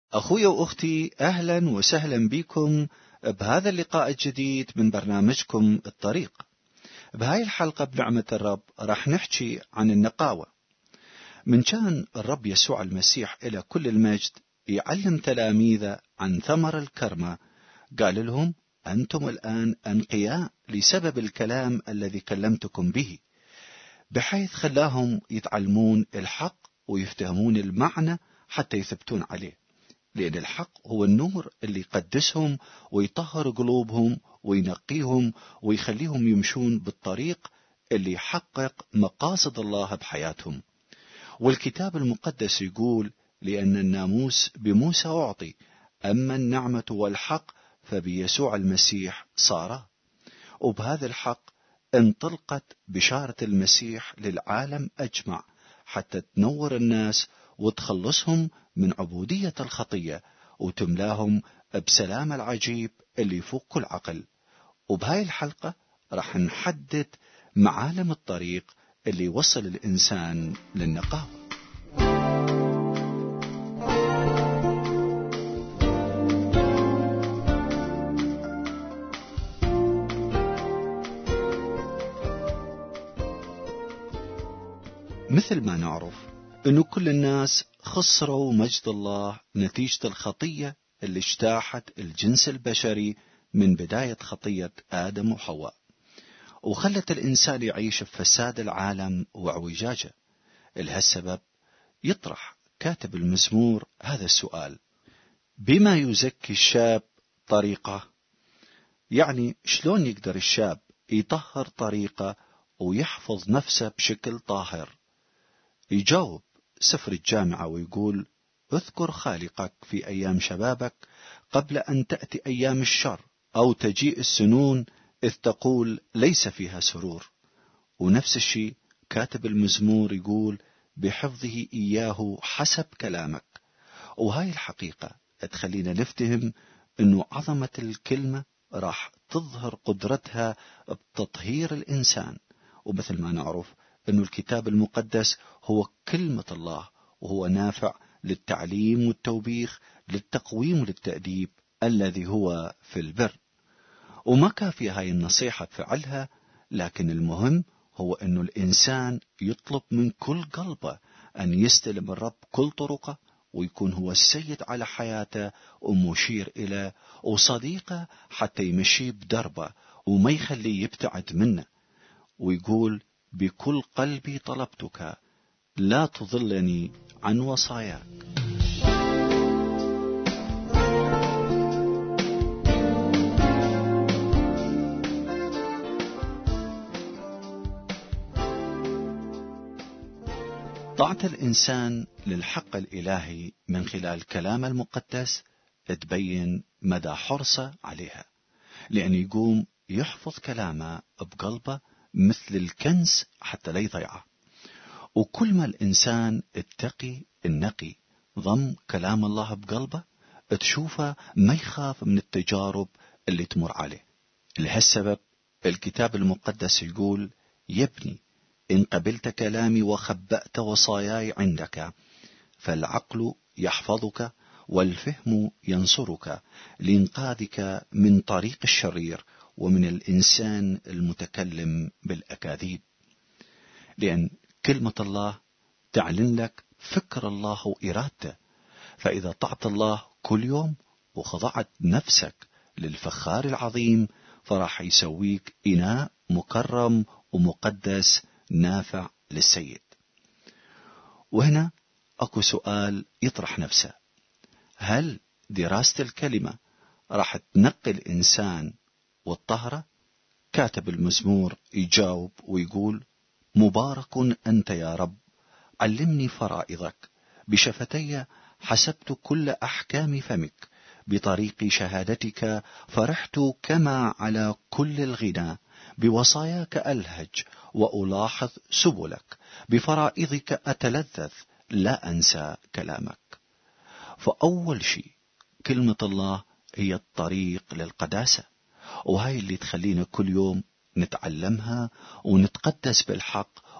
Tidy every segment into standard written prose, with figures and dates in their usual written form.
أخوي وأختي، أهلا وسهلا بكم بهذا اللقاء الجديد من برنامجكم الطريق. بهاي الحلقة بنعمة الرب راح نحكي عن النقاوة. من كان الرب يسوع المسيح إلى كل المجد يعلم تلاميذه عن ثمر الكرمة، قال لهم: أنتم الآن أنقياء لسبب الكلام الذي كلمتكم به، بحيث خلاهم يتعلمون الحق ويفتهمون المعنى حتى يثبتون عليه، لأن الحق هو النور اللي يقدسهم ويطهر قلوبهم وينقيهم ويخليهم يمشون بالطريق اللي يحقق مقاصد الله بحياتهم. والكتاب المقدس يقول: لأن الناموس بموسى أعطي، أما النعمة والحق فبيسوع المسيح صارا. وبهذا الحق انطلقت بشارة المسيح للعالم أجمع حتى تنور الناس وتخلصهم من عبودية الخطية وتملاهم بسلام العجيب اللي يفوق كل عقل. وبهاي الحلقة راح نحدد معالم الطريق اللي يوصل الإنسان للنقاوة. مثل ما نعرف أنه كل الناس خسروا مجد الله نتيجة الخطية اللي اجتاحت الجنس البشري من بداية خطية آدم وحواء، وخلت الإنسان يعيش في فساد العالم واعوجاجه. لهالسبب يطرح كاتب المزمور هذا السؤال: بما يزكي الشاب طريقه؟ يعني شلون يقدر الشاب يطهر طريقه ويحفظ نفسه بشكل طاهر؟ يجاوب سفر الجامعة ويقول: اذكر خالقك في أيام شبابك قبل أن تأتي أيام الشر أو تجيء السنون إذ تقول ليس فيها سرور. ونفس الشيء كاتب المزمور يقول: بحفظه إياه حسب كلامك. وهاي الحقيقة تخلينا نفتهم أنه عظمة الكلمة راح تظهر قدرتها بتطهير الإنسان. ومثل ما نعرف أنه الكتاب المقدس هو كلمة الله، وهو نافع للتعليم والتوبيخ، للتقويم وللتأديب الذي هو في البر. وما كافي هاي النصيحة بفعلها، لكن المهم هو أنه الإنسان يطلب من كل قلبه أن يستلم الرب كل طرقه، ويكون هو السيد على حياته ومشير إليه وصديقه حتى يمشي بدربه وما يخليه يبتعد منه. ويقول: بكل قلبي طلبتك، لا تضلني عن وصاياك. طاعة الإنسان للحق الإلهي من خلال كلام المقدس تبين مدى حرصه عليها، لأن يقوم يحفظ كلامه بقلبه مثل الكنز حتى لا يضيعه. وكل ما الإنسان التقي النقي ضم كلام الله بقلبه، تشوفه ما يخاف من التجارب اللي تمر عليه. لهالسبب الكتاب المقدس يقول: يا ابني، إن قبلت كلامي وخبأت وصاياي عندك، فالعقل يحفظك والفهم ينصرك لإنقاذك من طريق الشرير ومن الإنسان المتكلم بالأكاذيب. لأن كلمة الله تعلن لك فكر الله وإرادته، فإذا طعت الله كل يوم وخضعت نفسك للفخار العظيم، فراح يسويك إناء مكرم ومقدس نافع للسيد. وهنا أكو سؤال يطرح نفسه: هل دراسة الكلمة راح تنقي الإنسان والطهرة؟ كاتب المزمور يجاوب ويقول: مبارك أنت يا رب، علمني فرائضك، بشفتي حسبت كل أحكام فمك، بطريق شهادتك فرحت كما على كل الغنى، بوصاياك ألهج وألاحظ سبلك، بفرائضك أتلذذ لا أنسى كلامك. فأول شيء كلمة الله هي الطريق للقداسة، وهاي اللي تخلينا كل يوم نتعلمها ونتقدس بالحق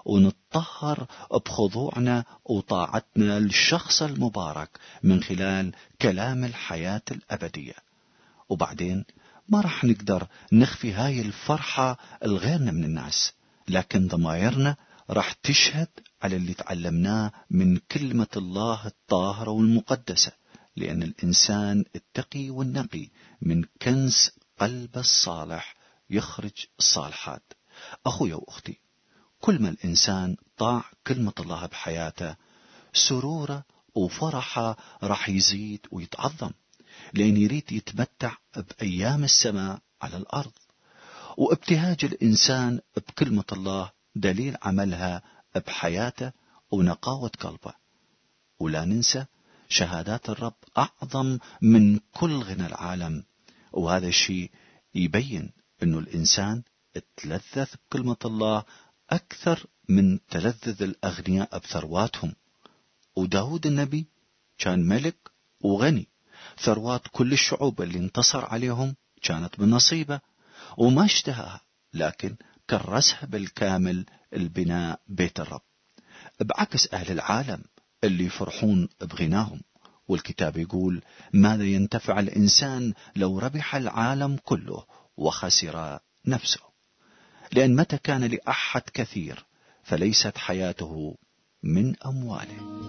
ونتطهر بخضوعنا وطاعتنا للشخص المبارك من خلال كلام الحياة الأبدية. وبعدين ما راح نقدر نخفي هاي الفرحة لغيرنا من الناس، لكن ضمائرنا راح تشهد على اللي تعلمناه من كلمة الله الطاهرة والمقدسة، لأن الإنسان التقي والنقي من كنز قلب الصالح يخرج الصالحات. أخويا وأختي، كل ما الإنسان طاع كلمة الله بحياته، سروره وفرحه راح يزيد ويتعظم، لأن يريد يتمتع بأيام السماء على الأرض. وابتهاج الإنسان بكلمة الله دليل عملها بحياته ونقاوة قلبه. ولا ننسى شهادات الرب أعظم من كل غنى العالم، وهذا الشيء يبين أنه الإنسان تلذذ بكلمة الله أكثر من تلذذ الأغنياء بثرواتهم. وداود النبي كان ملك وغني، ثروات كل الشعوب اللي انتصر عليهم كانت بنصيبه وما اشتهاها، لكن كرسها بالكامل البناء بيت الرب، بعكس أهل العالم اللي يفرحون بغناهم. والكتاب يقول: ماذا ينتفع الإنسان لو ربح العالم كله وخسر نفسه؟ لأن متى كان لأحد كثير فليست حياته من أمواله.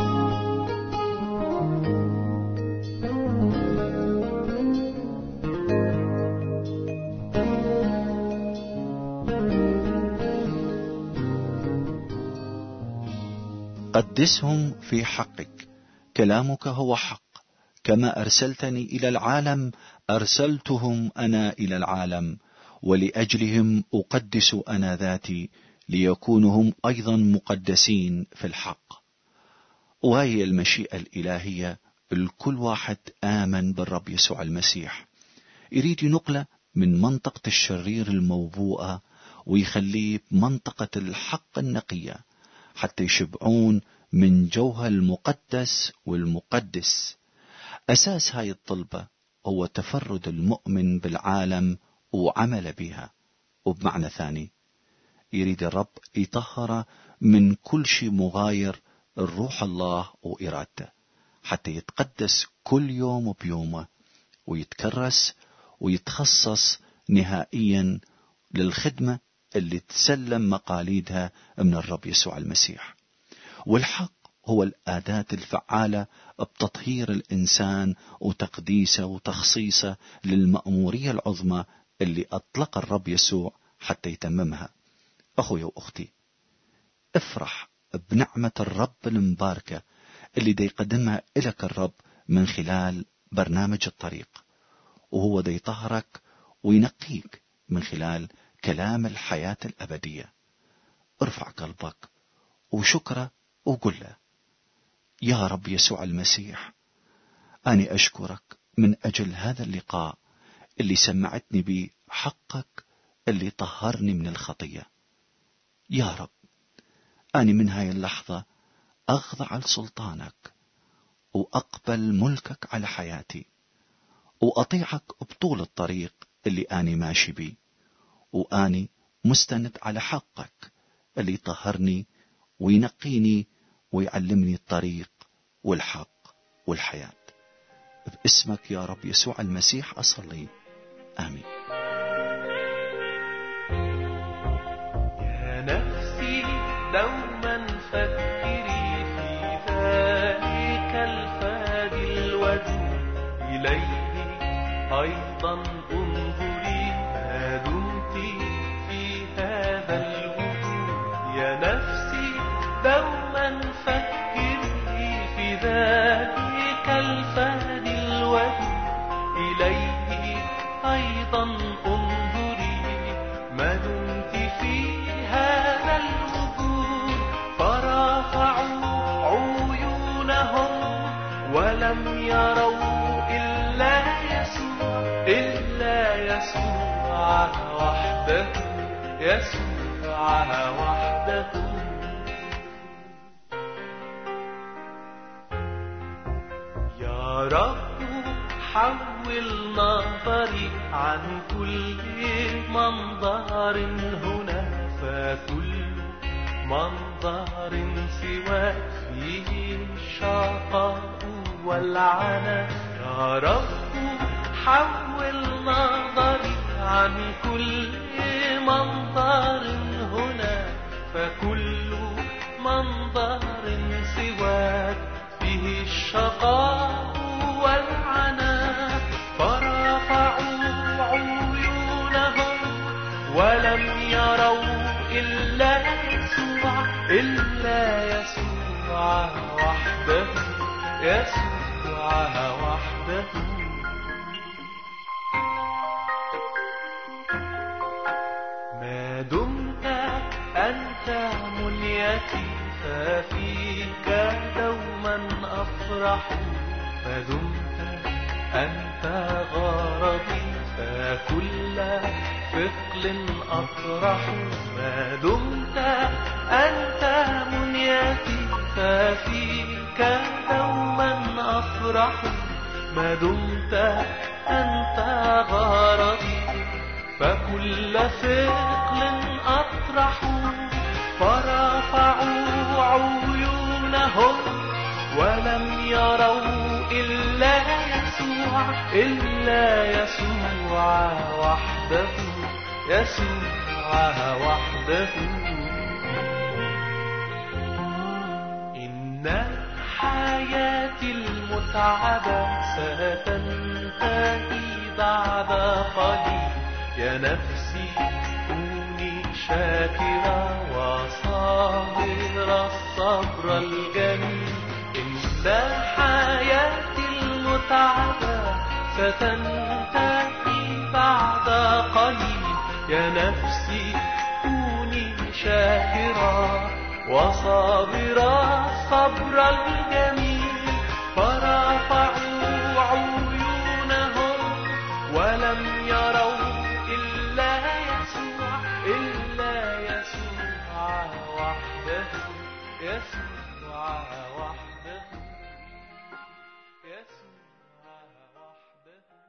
قدسهم في حقك، كلامك هو حق. كما أرسلتني إلى العالم أرسلتهم أنا إلى العالم، ولأجلهم أقدس أنا ذاتي، ليكونوا هم أيضا مقدسين في الحق. وهي المشيئة الإلهية، الكل واحد آمن بالرب يسوع المسيح يريد ينقله من منطقة الشرير الموبوءة ويخليه بمنطقة الحق النقية، حتى يشبعون من جوها المقدس والمقدس. أساس هاي الطلبة هو تفرد المؤمن بالعالم وعمل بها. وبمعنى ثاني يريد الرب يطهر من كل شيء مغاير الروح الله وإرادته، حتى يتقدس كل يوم بيومه ويتكرس ويتخصص نهائيا للخدمة اللي تسلم مقاليدها من الرب يسوع المسيح. والحق هو الأداة الفعالة بتطهير الإنسان وتقديسه وتخصيصه للمأمورية العظمى اللي أطلق الرب يسوع حتى يتممها. أخوي وأختي، افرح بنعمة الرب المباركة اللي دي يقدمها إلك الرب من خلال برنامج الطريق، وهو دي يطهرك وينقيك من خلال كلام الحياة الأبدية. ارفع قلبك وشكره وقل له: يا رب يسوع المسيح، أنا أشكرك من أجل هذا اللقاء اللي سمعتني به حقك اللي طهرني من الخطية. يا رب، أنا من هاي اللحظة أخضع لسلطانك وأقبل ملكك على حياتي، وأطيعك بطول الطريق اللي أنا ماشي بيه، وأني مستند على حقك اللي طهرني وينقيني ويعلمني الطريق والحق والحياة. باسمك يا رب يسوع المسيح أصلي، آمين. يا نفسي دوما فكري في ذلك الفادي الودود، إليه أيضا انظري ما دمت في هذا الوجود. يا نفسي دوما فكري في ذلك الفادي الودود، إليه أيضا انظري ما دمت في هذا الوجود. فرفعوا عيونهم ولم يروا إلا يسوع، إلا يسوع وحده، يسوع وحده. يا رب حول نظري عن كل منظر هنا، فكل منظر سواك فيه الشقاء والعنى. يا رب حول نظري عن كل منظر هنا، فكل منظر سواك فيه الشقاء والعنى. فرفعوا عيونهم ولم يروا إلا يسوع، إلا يسوع وحده، يسوع وحده. ما دمت أنت منيتي ففيك دوما أفرح، ما دمت أنت غرضي فكل ثقل أطرح. ما دمت أنت منيتي ففيك دوما أفرح، ما دمت أنت غرضي فكل ثقل أطرح. فرفعوا عيونهم ولم يروا إلا يسوع، إلا يسوع وحده، يسوع وحده. إن حياتي المتعبة ستنتهي بعد قليل. يا نفسي كوني شاكرة وصابرة الصبر الجميل. إن حياتي المتعبة ستنتهي بعد قليل. يا نفسي كوني شاكرة وصابرة الصبر الجميل. فرفعوا عيونهم ولم يروا إلا يسوع، إلا يسوع وحده، يسوع وحده، يسوع وحده.